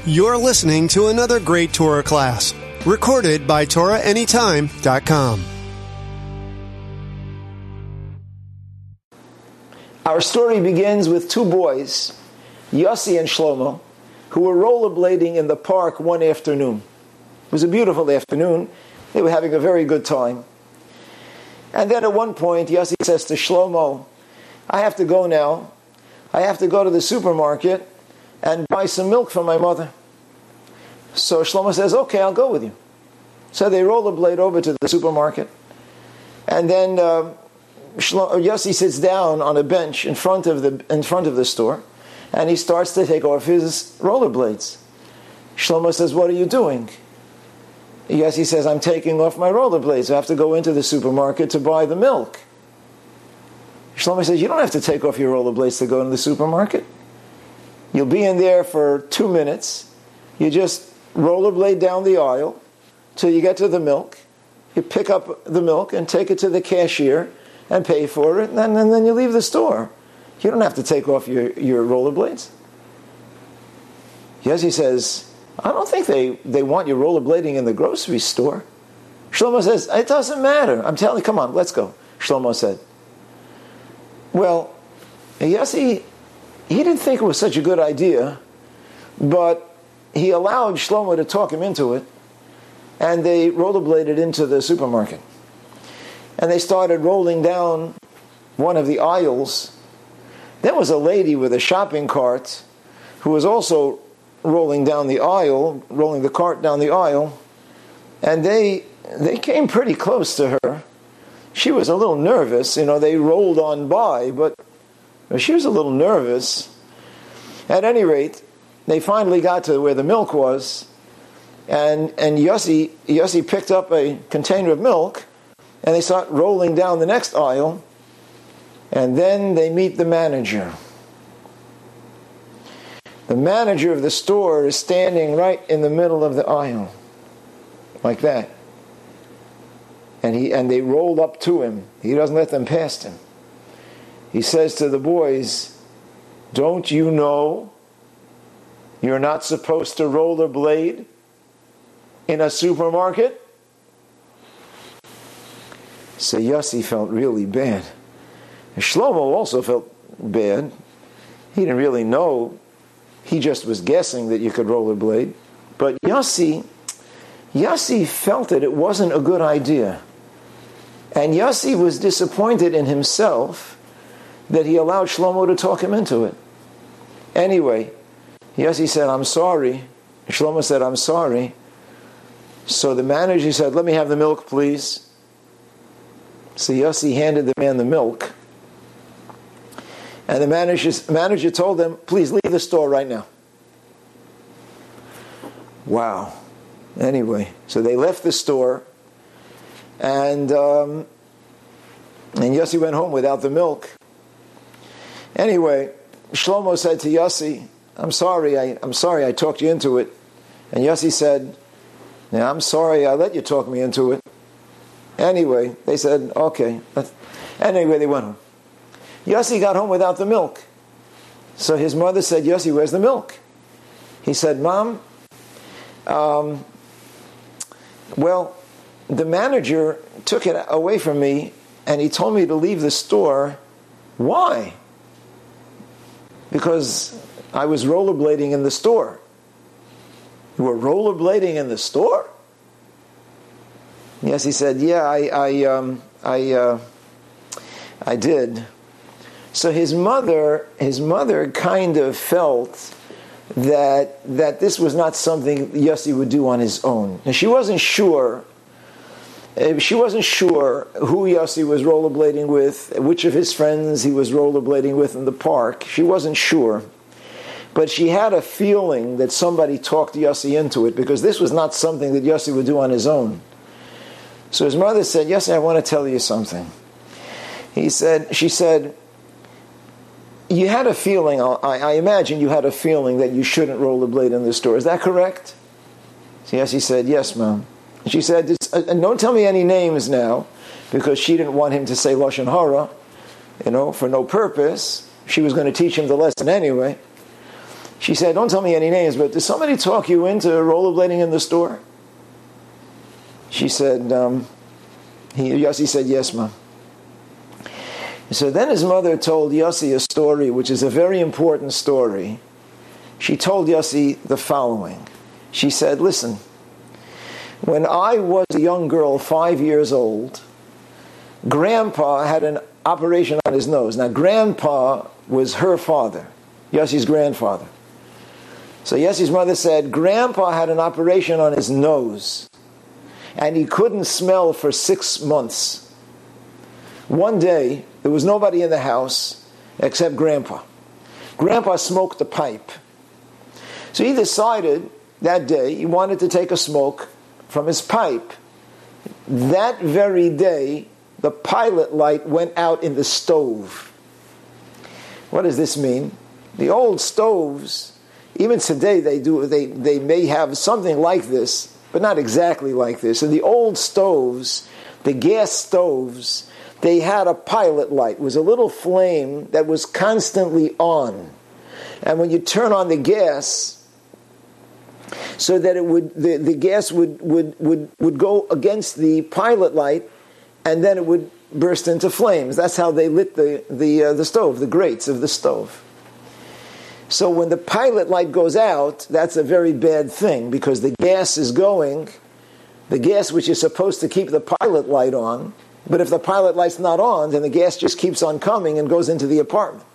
You're listening to another great Torah class, recorded by TorahAnytime.com. Our story begins with two boys, Yossi and Shlomo, who were rollerblading in the park one afternoon. It was a beautiful afternoon. They were having a very good time. And then at one point, Yossi says to Shlomo, I have to go now. I have to go to the supermarket and buy some milk for my mother. So Shlomo says, okay, I'll go with you. So they rollerblade over to the supermarket. And then Yossi sits down on a bench in front of the store, and he starts to take off his rollerblades. Shlomo says, what are you doing? Yossi says, I'm taking off my rollerblades. I have to go into the supermarket to buy the milk. Shlomo says, you don't have to take off your rollerblades to go into the supermarket. You'll be in there for 2 minutes. You just rollerblade down the aisle till you get to the milk. You pick up the milk and take it to the cashier and pay for it, and then you leave the store. You don't have to take off your rollerblades. Yes, he says, I don't think they want you rollerblading in the grocery store. Shlomo says, it doesn't matter. I'm telling you, come on, let's go, Shlomo said. Well, Yossi, he didn't think it was such a good idea, but he allowed Shlomo to talk him into it, and they rollerbladed into the supermarket. And they started rolling down one of the aisles. There was a lady with a shopping cart who was also rolling down the aisle, rolling the cart down the aisle, and they came pretty close to her. She was a little nervous. They rolled on by, but she was a little nervous. At any rate, they finally got to where the milk was, and Yossi picked up a container of milk, and they start rolling down the next aisle, and then they meet the manager. The manager of the store is standing right in the middle of the aisle, like that. And they rolled up to him. He doesn't let them past him. He says to the boys, don't you know you're not supposed to rollerblade in a supermarket? So Yossi felt really bad. And Shlomo also felt bad. He didn't really know. He just was guessing that you could rollerblade. But Yossi felt that it wasn't a good idea. And Yossi was disappointed in himself that he allowed Shlomo to talk him into it. Anyway, Yossi said, I'm sorry. Shlomo said, I'm sorry. So the manager said, let me have the milk, please. So Yossi handed the man the milk. And the manager told them, please leave the store right now. Wow. Anyway, so they left the store. And Yossi went home without the milk. Anyway, Shlomo said to Yossi, I'm sorry I talked you into it. And Yossi said, yeah, I'm sorry I let you talk me into it. Anyway, they said, okay. Anyway, they went home. Yossi got home without the milk. So his mother said, Yossi, where's the milk? He said, Mom, well, the manager took it away from me and he told me to leave the store. Why? Because I was rollerblading in the store. You were rollerblading in the store? Yes, he said, yeah, I did. So his mother kind of felt that this was not something Yossi would do on his own. And she wasn't sure who Yossi was rollerblading with, which of his friends he was rollerblading with in the park. She wasn't sure. But she had a feeling that somebody talked Yossi into it, because this was not something that Yossi would do on his own. So his mother said, Yossi, I want to tell you something. She said, you had a feeling, I imagine you had a feeling that you shouldn't rollerblade in the store. Is that correct? So Yossi said, yes, Mom. She said, and don't tell me any names now, because she didn't want him to say Lashon Hara, for no purpose. She was going to teach him the lesson anyway. She said, don't tell me any names, but did somebody talk you into rollerblading in the store? She said, Yossi said, yes, Mom. So then his mother told Yossi a story, which is a very important story. She told Yossi the following. She said, listen, when I was a young girl, 5 years old, Grandpa had an operation on his nose. Now, Grandpa was her father, Yossi's grandfather. So Yossi's mother said, Grandpa had an operation on his nose, and he couldn't smell for 6 months. One day, there was nobody in the house except Grandpa. Grandpa smoked a pipe. So he decided that day he wanted to take a smoke from his pipe. That very day, the pilot light went out in the stove. What does this mean? The old stoves, even today they may have something like this, but not exactly like this. In the old stoves, the gas stoves, they had a pilot light. It was a little flame that was constantly on. And when you turn on the gas, so that it would the gas would go against the pilot light, and then it would burst into flames. That's how they lit the stove, the grates of the stove. So when the pilot light goes out, that's a very bad thing, because the gas is going, the gas which is supposed to keep the pilot light on, but if the pilot light's not on, then the gas just keeps on coming and goes into the apartment.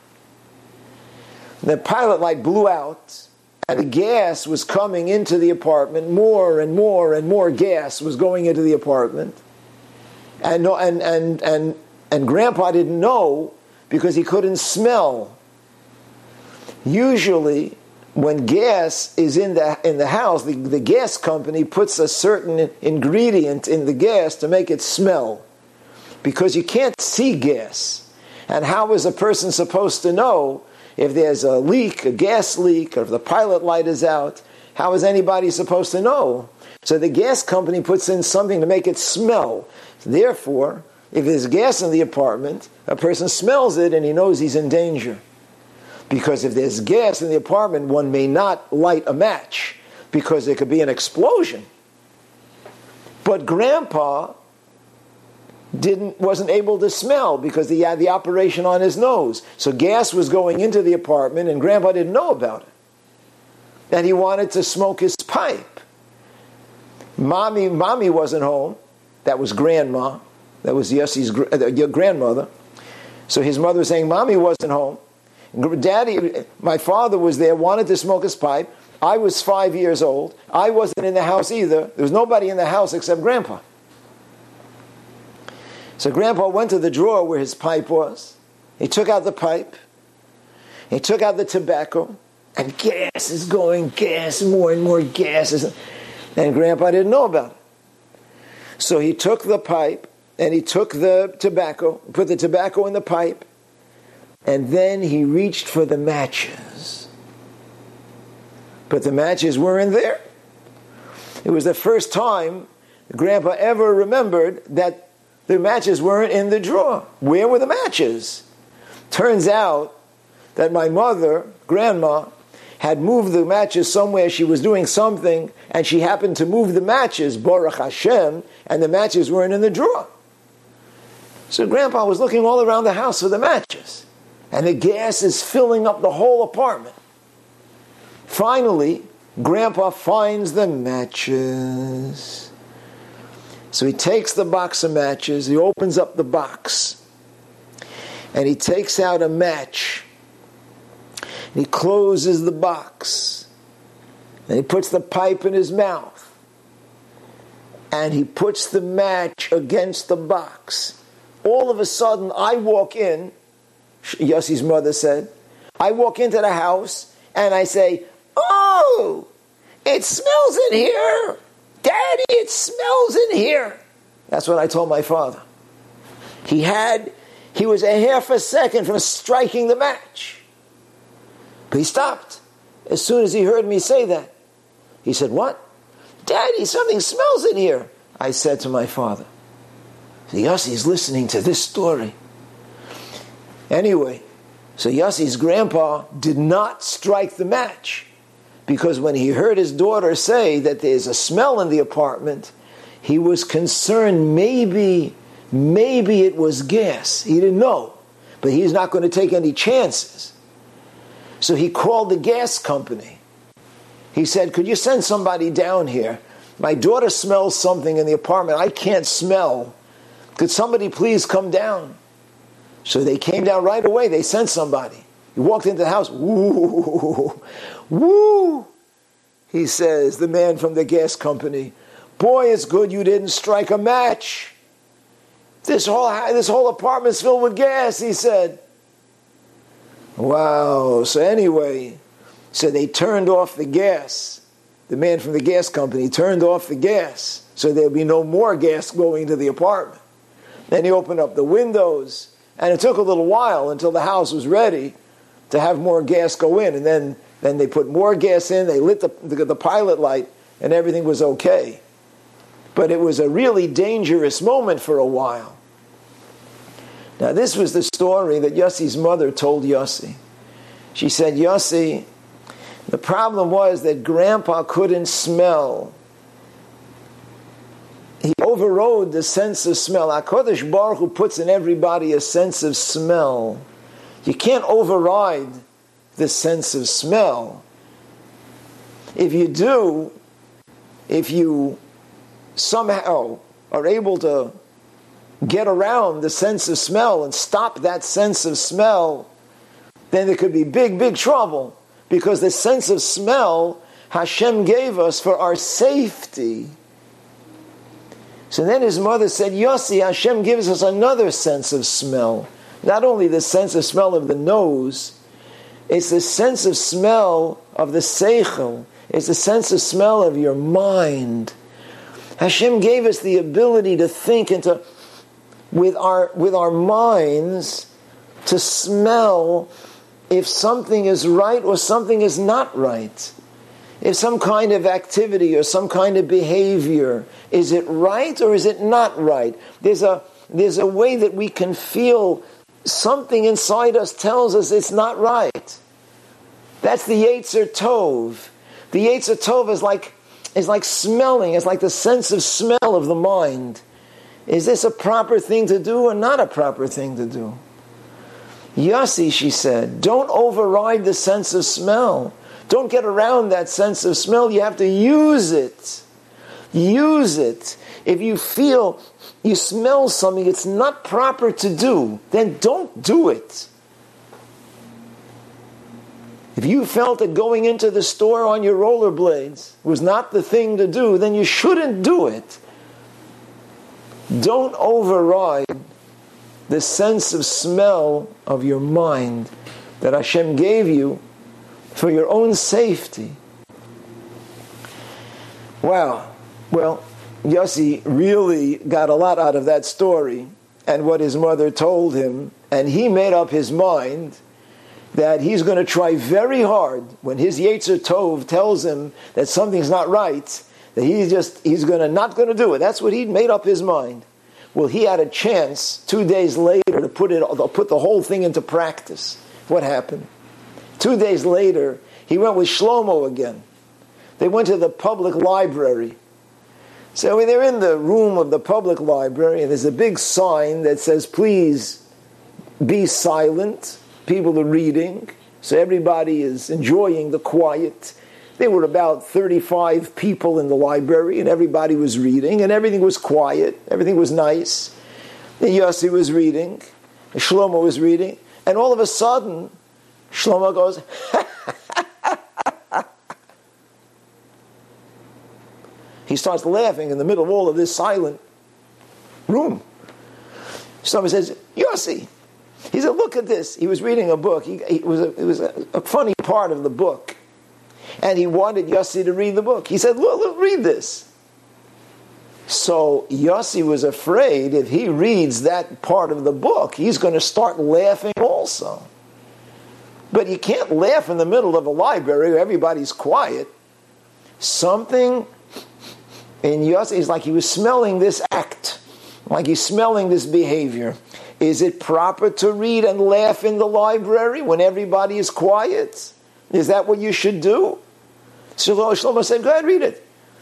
The pilot light blew out, and the gas was coming into the apartment. More and more and more gas was going into the apartment. And Grandpa didn't know because he couldn't smell. Usually, when gas is in the house, the gas company puts a certain ingredient in the gas to make it smell, because you can't see gas. And how is a person supposed to know if there's a leak, a gas leak, or if the pilot light is out? How is anybody supposed to know? So the gas company puts in something to make it smell. Therefore, if there's gas in the apartment, a person smells it and he knows he's in danger. Because if there's gas in the apartment, one may not light a match, because there could be an explosion. But Grandpa wasn't able to smell because he had the operation on his nose. So gas was going into the apartment and Grandpa didn't know about it. And he wanted to smoke his pipe. Mommy wasn't home. That was Grandma. That was Yossi's grandmother. So his mother was saying, Mommy wasn't home. Daddy, my father was there, wanted to smoke his pipe. I was 5 years old. I wasn't in the house either. There was nobody in the house except Grandpa. So Grandpa went to the drawer where his pipe was. He took out the pipe. He took out the tobacco. And gas is going, gas, more and more gas. And Grandpa didn't know about it. So he took the pipe and he took the tobacco, put the tobacco in the pipe, and then he reached for the matches. But the matches weren't there. It was the first time Grandpa ever remembered that the matches weren't in the drawer. Where were the matches? Turns out that my mother, Grandma, had moved the matches somewhere. She was doing something, and she happened to move the matches, Baruch Hashem, and the matches weren't in the drawer. So Grandpa was looking all around the house for the matches, and the gas is filling up the whole apartment. Finally, Grandpa finds the matches. So he takes the box of matches, he opens up the box, and he takes out a match. He closes the box, and he puts the pipe in his mouth, and he puts the match against the box. All of a sudden, I walk in, Yossi's mother said, I walk into the house, and I say, oh, it smells in here. Daddy, it smells in here. That's what I told my father. He was a half a second from striking the match. But he stopped as soon as he heard me say that. He said, what? Daddy, something smells in here. I said to my father. So Yossi is listening to this story. Anyway, So Yossi's grandpa did not strike the match, because when he heard his daughter say that there's a smell in the apartment, he was concerned maybe it was gas. He didn't know, but he's not going to take any chances. So he called the gas company. He said, could you send somebody down here? My daughter smells something in the apartment I can't smell. Could somebody please come down? So they came down right away. They sent somebody. He walked into the house. Woo, woo. He says, the man from the gas company, boy, it's good you didn't strike a match. This whole apartment's filled with gas, he said. Wow. So anyway, so they turned off the gas. The man from the gas company turned off the gas so there'd be no more gas going to the apartment. Then he opened up the windows, and it took a little while until the house was ready to have more gas go in. And then they put more gas in, they lit the pilot light, and everything was okay. But it was a really dangerous moment for a while. Now this was the story that Yossi's mother told Yossi. She said, Yossi, the problem was that Grandpa couldn't smell. He overrode the sense of smell. HaKadosh Baruch Hu puts in everybody a sense of smell. You can't override the sense of smell. If you do, if you somehow are able to get around the sense of smell and stop that sense of smell, then there could be big, big trouble. Because the sense of smell Hashem gave us for our safety. So then his mother said, Yossi, Hashem gives us another sense of smell. Not only the sense of smell of the nose, it's the sense of smell of the seichel. It's the sense of smell of your mind. Hashem gave us the ability to think and to, with our minds, to smell if something is right or something is not right. If some kind of activity or some kind of behavior, is it right or is it not right? There's a way that we can feel something inside us tells us it's not right. That's the Yetzer Tov. The Yetzer Tov is like smelling. It's like the sense of smell of the mind. Is this a proper thing to do or not a proper thing to do? Yossi, she said, don't override the sense of smell. Don't get around that sense of smell. You have to use it. Use it. If you feel you smell something it's not proper to do, then don't do it. If you felt that going into the store on your rollerblades was not the thing to do, then you shouldn't do it. Don't override the sense of smell of your mind that Hashem gave you for your own safety. Wow. Well, Yossi really got a lot out of that story and what his mother told him, and he made up his mind that he's going to try very hard when his Yetzer Tov tells him that something's not right, that he's not going to do it. That's what he'd made up his mind. Well, he had a chance 2 days later to put the whole thing into practice. What happened? 2 days later, he went with Shlomo again. They went to the public library. So they're in the room of the public library, and there's a big sign that says, please be silent. People are reading, so everybody is enjoying the quiet. There were about 35 people in the library, and everybody was reading, and everything was quiet. Everything was nice. And Yossi was reading, and Shlomo was reading, and all of a sudden, Shlomo goes, he starts laughing in the middle of all of this silent room. Somebody says, Yossi. He said, look at this. He was reading a book. It was a funny part of the book. And he wanted Yossi to read the book. He said, look, read this. So Yossi was afraid if he reads that part of the book, he's going to start laughing also. But you can't laugh in the middle of a library where everybody's quiet. Something in Yossi is like he was smelling this act, like he's smelling this behavior. Is it proper to read and laugh in the library when everybody is quiet? Is that what you should do? So Shlomo said, go ahead, read it.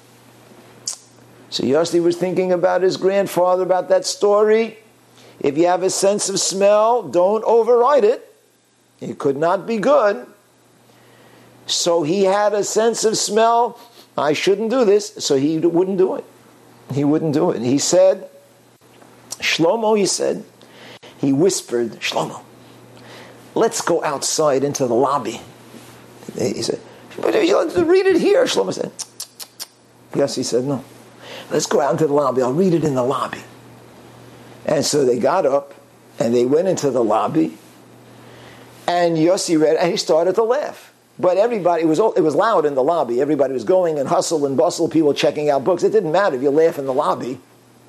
So Yossi was thinking about his grandfather, about that story. If you have a sense of smell, don't override it. It could not be good. So he had a sense of smell. I shouldn't do this. So he wouldn't do it. He wouldn't do it. He said, Shlomo, he whispered, Shlomo, let's go outside into the lobby. He said, but read it here. Shlomo said, Yossi said, no. Let's go out into the lobby. I'll read it in the lobby. And so they got up and they went into the lobby. And Yossi read, and he started to laugh. But everybody, it was loud in the lobby. Everybody was going and hustle and bustle, people checking out books. It didn't matter if you laugh in the lobby.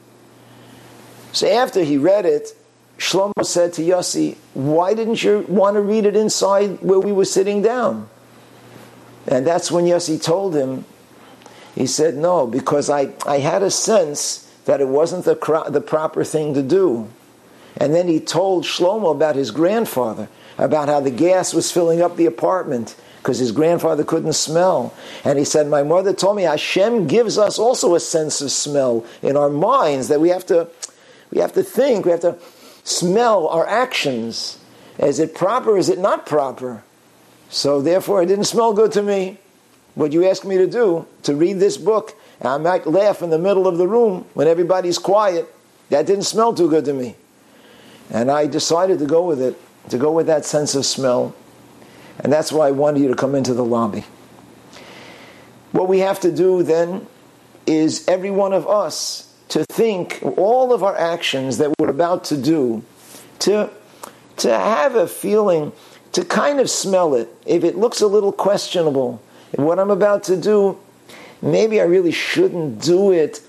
So after he read it, Shlomo said to Yossi, why didn't you want to read it inside where we were sitting down? And that's when Yossi told him, he said, no, because I had a sense that it wasn't the proper thing to do. And then he told Shlomo about his grandfather, about how the gas was filling up the apartment because his grandfather couldn't smell. And he said, my mother told me Hashem gives us also a sense of smell in our minds, that we have to think, we have to smell our actions. Is it proper? Is it not proper? So therefore, it didn't smell good to me. What you asked me to do, to read this book, and I might laugh in the middle of the room when everybody's quiet. That didn't smell too good to me. And I decided to go with it, to go with that sense of smell. And that's why I wanted you to come into the lobby. What we have to do then is every one of us to think all of our actions that we're about to do, to have a feeling, to kind of smell it. If it looks a little questionable, if what I'm about to do, maybe I really shouldn't do it.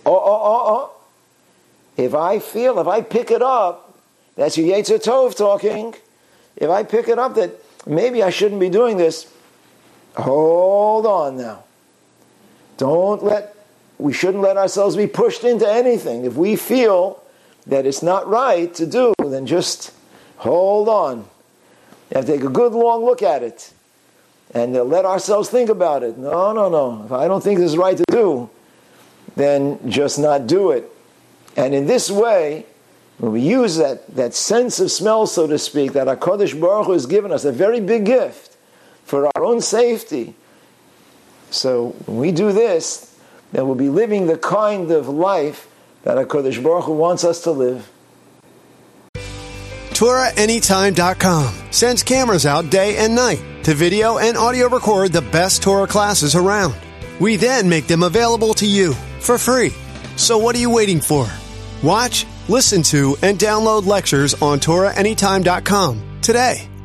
If I pick it up, that's your Yetzer Tov talking. If I pick it up that maybe I shouldn't be doing this, hold on now. We shouldn't let ourselves be pushed into anything. If we feel that it's not right to do, then just hold on. You have to take a good long look at it. And let ourselves think about it. No. If I don't think this is right to do, then just not do it. And in this way, when we use that sense of smell, so to speak, that HaKadosh Baruch Hu has given us, a very big gift for our own safety. So when we do this, then we'll be living the kind of life that HaKadosh Baruch Hu wants us to live. TorahAnytime.com sends cameras out day and night to video and audio record the best Torah classes around. We then make them available to you for free. So what are you waiting for? Watch, listen to, and download lectures on TorahAnytime.com today.